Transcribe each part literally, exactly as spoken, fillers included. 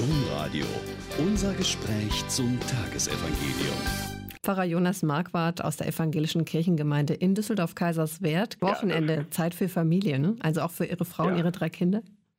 Domradio. Unser Gespräch zum Tagesevangelium. Pfarrer Jonas Marquardt aus der evangelischen Kirchengemeinde in Düsseldorf-Kaiserswerth. Wochenende, ja, Zeit für Familie, ne? Also auch für Ihre Frau und ja. Ihre drei Kinder?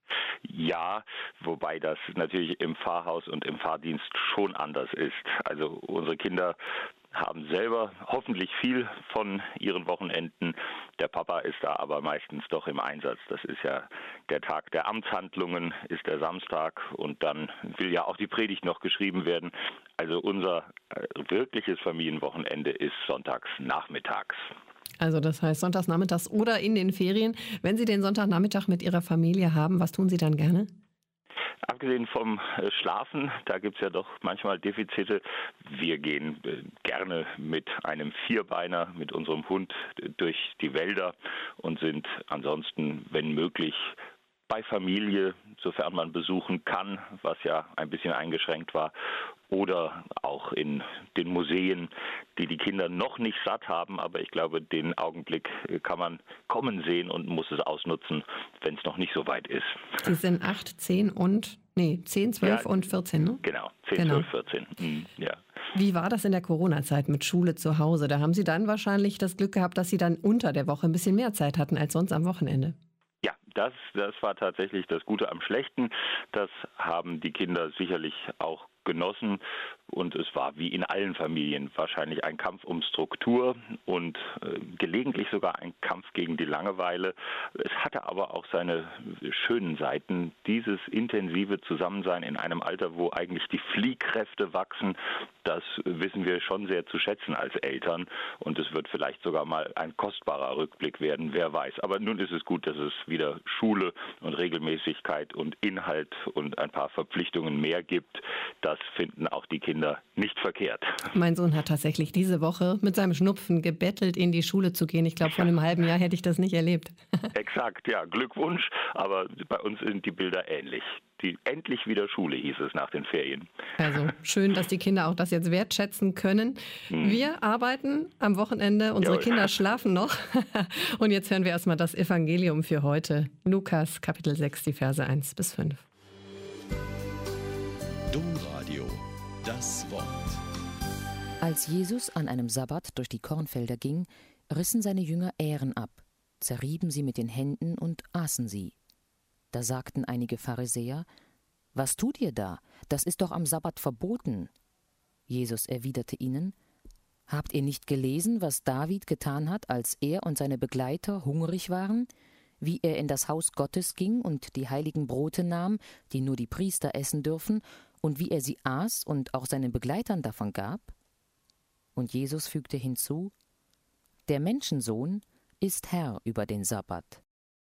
Ja, wobei das natürlich im Pfarrhaus und im Pfarrdienst schon anders ist. Also unsere Kinder haben selber hoffentlich viel von ihren Wochenenden. Der Papa ist da aber meistens doch im Einsatz. Das ist ja der Tag der Amtshandlungen, ist der Samstag und dann will ja auch die Predigt noch geschrieben werden. Also unser wirkliches Familienwochenende ist sonntags nachmittags. Also das heißt sonntags nachmittags oder in den Ferien. Wenn Sie den Sonntagnachmittag mit Ihrer Familie haben, was tun Sie dann gerne? Abgesehen vom Schlafen, da gibt es ja doch manchmal Defizite. Wir gehen gerne mit einem Vierbeiner, mit unserem Hund durch die Wälder und sind ansonsten, wenn möglich, bei Familie, sofern man besuchen kann, was ja ein bisschen eingeschränkt war, oder auch in den Museen, die die Kinder noch nicht satt haben, aber ich glaube, den Augenblick kann man kommen sehen und muss es ausnutzen, wenn es noch nicht so weit ist. Sie sind acht, zehn und, nee, zehn, zwölf ja, und vierzehn, ne? Genau, zehn, genau. zwölf, vierzehn, hm, ja. Wie war das in der Corona-Zeit mit Schule zu Hause? Da haben Sie dann wahrscheinlich das Glück gehabt, dass Sie dann unter der Woche ein bisschen mehr Zeit hatten als sonst am Wochenende. Ja, das, das war tatsächlich das Gute am Schlechten. Das haben die Kinder sicherlich auch genossen und es war wie in allen Familien wahrscheinlich ein Kampf um Struktur und äh, gelegentlich sogar ein Kampf gegen die Langeweile. Es hatte aber auch seine schönen Seiten. Dieses intensive Zusammensein in einem Alter, wo eigentlich die Fliehkräfte wachsen, das wissen wir schon sehr zu schätzen als Eltern und es wird vielleicht sogar mal ein kostbarer Rückblick werden, wer weiß. Aber nun ist es gut, dass es wieder Schule und Regelmäßigkeit und Inhalt und ein paar Verpflichtungen mehr gibt. Das finden auch die Kinder nicht verkehrt. Mein Sohn hat tatsächlich diese Woche mit seinem Schnupfen gebettelt, in die Schule zu gehen. Ich glaube, vor einem halben Jahr hätte ich das nicht erlebt. Exakt, ja, Glückwunsch. Aber bei uns sind die Bilder ähnlich. Die, endlich wieder Schule, hieß es nach den Ferien. Also schön, dass die Kinder auch das jetzt wertschätzen können. Hm. Wir arbeiten am Wochenende, unsere Jawohl. Kinder schlafen noch. Und jetzt hören wir erstmal das Evangelium für heute. Lukas, Kapitel sechs, die Verse eins bis fünf. Domradio, das Wort. Als Jesus an einem Sabbat durch die Kornfelder ging, rissen seine Jünger Ähren ab, zerrieben sie mit den Händen und aßen sie. Da sagten einige Pharisäer: Was tut ihr da? Das ist doch am Sabbat verboten. Jesus erwiderte ihnen: Habt ihr nicht gelesen, was David getan hat, als er und seine Begleiter hungrig waren? Wie er in das Haus Gottes ging und die heiligen Brote nahm, die nur die Priester essen dürfen, und wie er sie aß und auch seinen Begleitern davon gab? Und Jesus fügte hinzu: Der Menschensohn ist Herr über den Sabbat.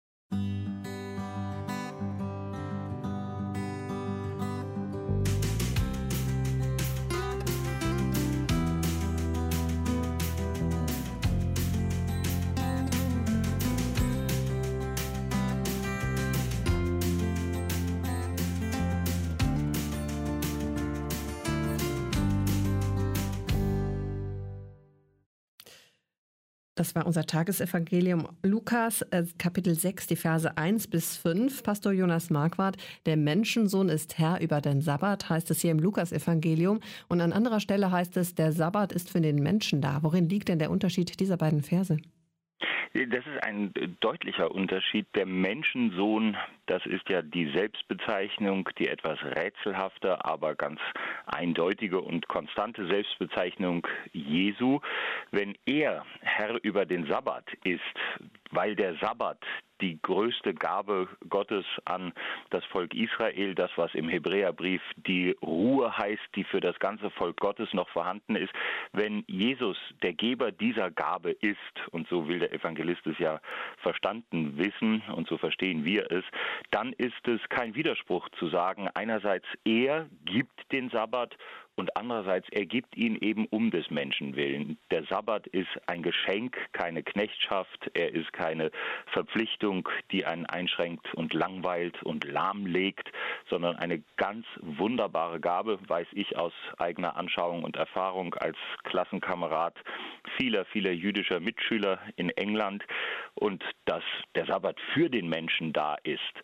Das war unser Tagesevangelium Lukas, äh, Kapitel sechs, die Verse eins bis fünf. Pastor Jonas Marquardt, der Menschensohn ist Herr über den Sabbat, heißt es hier im Lukas-Evangelium. Und an anderer Stelle heißt es, der Sabbat ist für den Menschen da. Worin liegt denn der Unterschied dieser beiden Verse? Das ist ein deutlicher Unterschied. Der Menschensohn, das ist ja die Selbstbezeichnung, die etwas rätselhafte, aber ganz eindeutige und konstante Selbstbezeichnung Jesu. Wenn er Herr über den Sabbat ist, weil der Sabbat die größte Gabe Gottes an das Volk Israel, das, was im Hebräerbrief die Ruhe heißt, die für das ganze Volk Gottes noch vorhanden ist. Wenn Jesus der Geber dieser Gabe ist, und so will der Evangelist es ja verstanden wissen, und so verstehen wir es, dann ist es kein Widerspruch zu sagen, einerseits er gibt den Sabbat und andererseits, er gibt ihn eben um des Menschen willen. Der Sabbat ist ein Geschenk, keine Knechtschaft, er ist keine Verpflichtung, die einen einschränkt und langweilt und lahmlegt, sondern eine ganz wunderbare Gabe, weiß ich aus eigener Anschauung und Erfahrung als Klassenkamerad vieler, vieler jüdischer Mitschüler in England. Und dass der Sabbat für den Menschen da ist,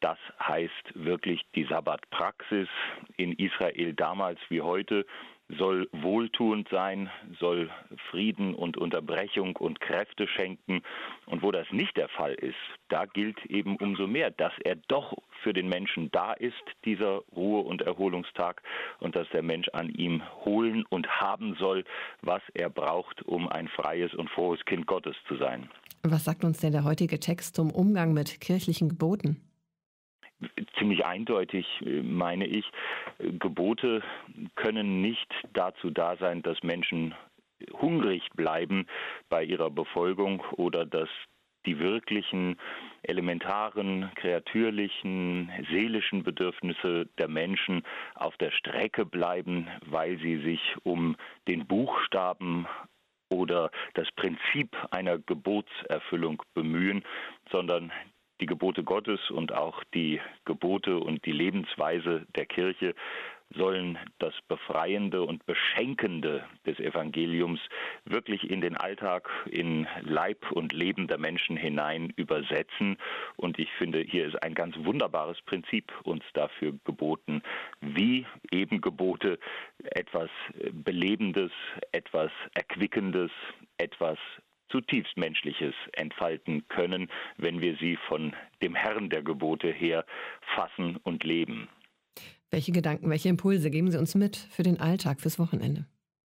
Das heißt wirklich, die Sabbatpraxis in Israel damals wie heute soll wohltuend sein, soll Frieden und Unterbrechung und Kräfte schenken. Und wo das nicht der Fall ist, da gilt eben umso mehr, dass er doch für den Menschen da ist, dieser Ruhe- und Erholungstag, und dass der Mensch an ihm holen und haben soll, was er braucht, um ein freies und frohes Kind Gottes zu sein. Was sagt uns denn der heutige Text zum Umgang mit kirchlichen Geboten? Ziemlich eindeutig, meine ich, Gebote können nicht dazu da sein, dass Menschen hungrig bleiben bei ihrer Befolgung oder dass die wirklichen elementaren, kreatürlichen, seelischen Bedürfnisse der Menschen auf der Strecke bleiben, weil sie sich um den Buchstaben oder das Prinzip einer Gebotserfüllung bemühen, sondern die Gebote Gottes und auch die Gebote und die Lebensweise der Kirche sollen das Befreiende und Beschenkende des Evangeliums wirklich in den Alltag, in Leib und Leben der Menschen hinein übersetzen. Und ich finde, hier ist ein ganz wunderbares Prinzip uns dafür geboten, wie eben Gebote etwas Belebendes, etwas Erquickendes, etwas zutiefst Menschliches entfalten können, wenn wir sie von dem Herrn der Gebote her fassen und leben. Welche Gedanken, welche Impulse geben Sie uns mit für den Alltag, fürs Wochenende?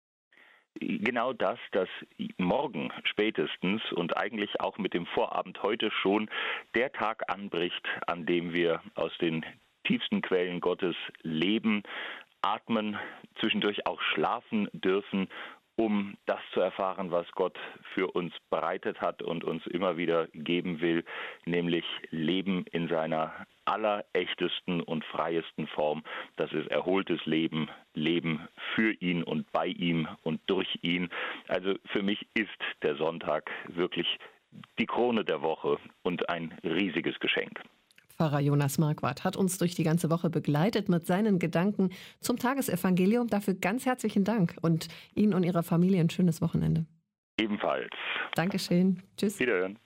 Genau das, dass morgen spätestens und eigentlich auch mit dem Vorabend heute schon der Tag anbricht, an dem wir aus den tiefsten Quellen Gottes leben, atmen, zwischendurch auch schlafen dürfen, um das zu erfahren, was Gott für uns bereitet hat und uns immer wieder geben will, nämlich Leben in seiner allerechtesten und freiesten Form. Das ist erholtes Leben, Leben für ihn und bei ihm und durch ihn. Also für mich ist der Sonntag wirklich die Krone der Woche und ein riesiges Geschenk. Pfarrer Jonas Marquardt hat uns durch die ganze Woche begleitet mit seinen Gedanken zum Tagesevangelium. Dafür ganz herzlichen Dank und Ihnen und Ihrer Familie ein schönes Wochenende. Ebenfalls. Dankeschön. Tschüss. Wiederhören.